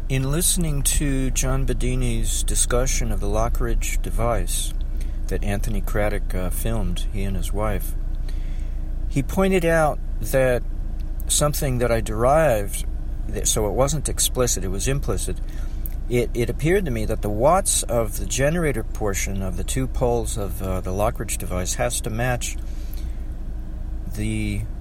In listening to John Bedini's discussion of the Lockridge device that Anthony Craddock filmed, he and his wife, he pointed out that something that I derived, so it wasn't explicit, it was implicit. It appeared to me that the watts of the generator portion of the two poles of the Lockridge device has to match the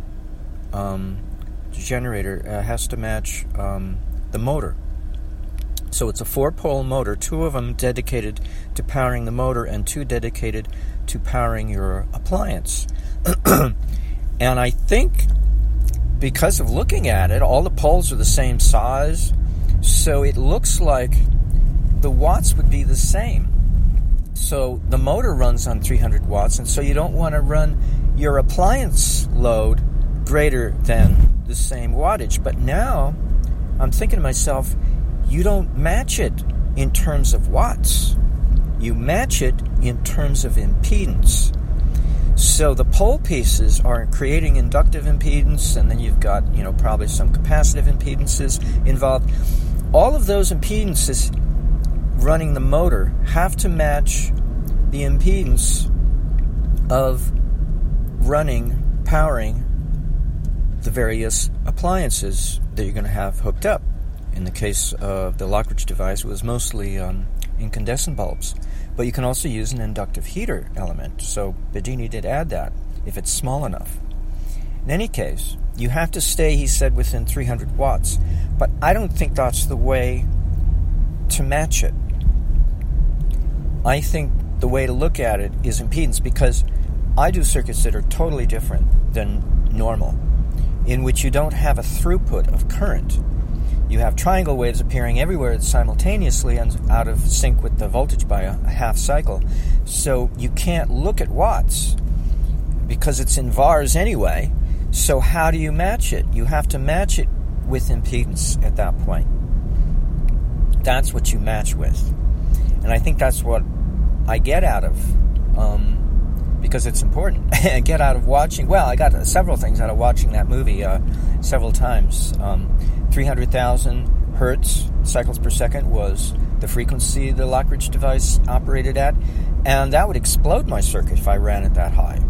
generator, has to match the motor. So it's a 4-pole motor, 2 of them dedicated to powering the motor and 2 dedicated to powering your appliance. And I think because of looking at it, all the poles are the same size, so it looks like the watts would be the same. So the motor runs on 300 watts, and so you don't want to run your appliance load greater than the same wattage. But now I'm thinking to myself, you don't match it in terms of watts. You match it in terms of impedance. So the pole pieces are creating inductive impedance, and then you've got, probably some capacitive impedances involved. All of those impedances running the motor have to match the impedance of powering the various appliances that you're going to have hooked up. In the case of the Lockridge device, it was mostly incandescent bulbs. But you can also use an inductive heater element. So Bedini did add that, if it's small enough. In any case, you have to stay, he said, within 300 watts. But I don't think that's the way to match it. I think the way to look at it is impedance, because I do circuits that are totally different than normal, in which you don't have a throughput of current. You have triangle waves appearing everywhere simultaneously and out of sync with the voltage by a half cycle. So you can't look at watts because it's in VARs anyway. So how do you match it? You have to match it with impedance at that point. That's what you match with. And I think that's what I get out of, because it's important. I get out of watching, I got several things out of watching that movie several times. 300,000 hertz cycles per second was the frequency the Lockridge device operated at, and that would explode my circuit if I ran it that high.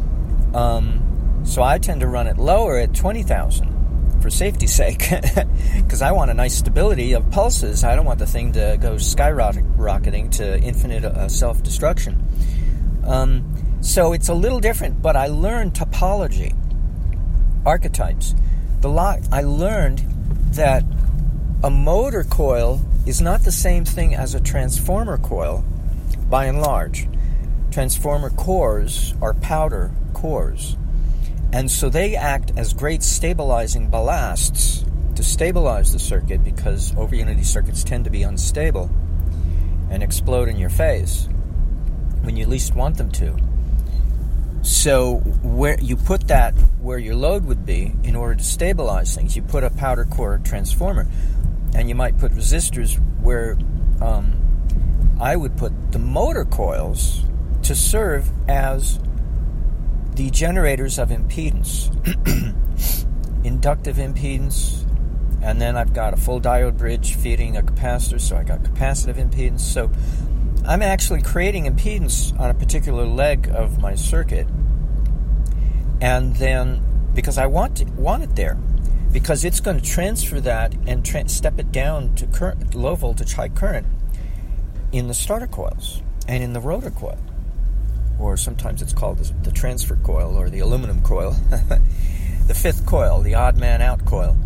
So I tend to run it lower at 20,000 for safety's sake, because I want a nice stability of pulses. I don't want the thing to go skyrocketing to infinite self-destruction. So it's a little different, but I learned topology, archetypes. I learned that a motor coil is not the same thing as a transformer coil, by and large. Transformer cores are powder cores, and so they act as great stabilizing ballasts to stabilize the circuit, because over-unity circuits tend to be unstable and explode in your face when you least want them to. So where you put that where your load would be in order to stabilize things, you put a powder core transformer, and you might put resistors where I would put the motor coils to serve as the generators of impedance, inductive impedance, and then I've got a full diode bridge feeding a capacitor, so I got capacitive impedance. So I'm actually creating impedance on a particular leg of my circuit, and then because I want it there, because it's going to transfer that and step it down to current, low voltage, high current in the starter coils and in the rotor coil, or sometimes it's called the transfer coil or the aluminum coil, the fifth coil, the odd man out coil.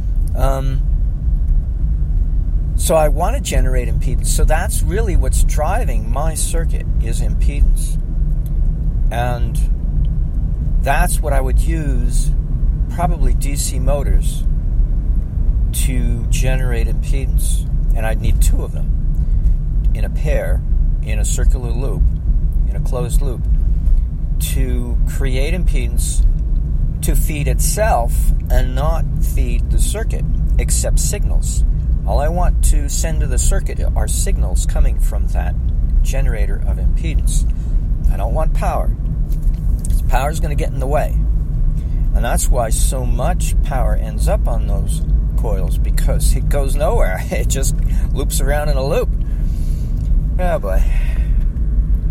So I want to generate impedance. So that's really what's driving my circuit, is impedance. And that's what I would use, probably DC motors, to generate impedance. And I'd need 2 of them in a pair, in a circular loop, in a closed loop, to create impedance to feed itself and not feed the circuit, except signals. All I want to send to the circuit are signals coming from that generator of impedance. I don't want power. Power is going to get in the way. And that's why so much power ends up on those coils because it goes nowhere. It just loops around in a loop. Oh boy.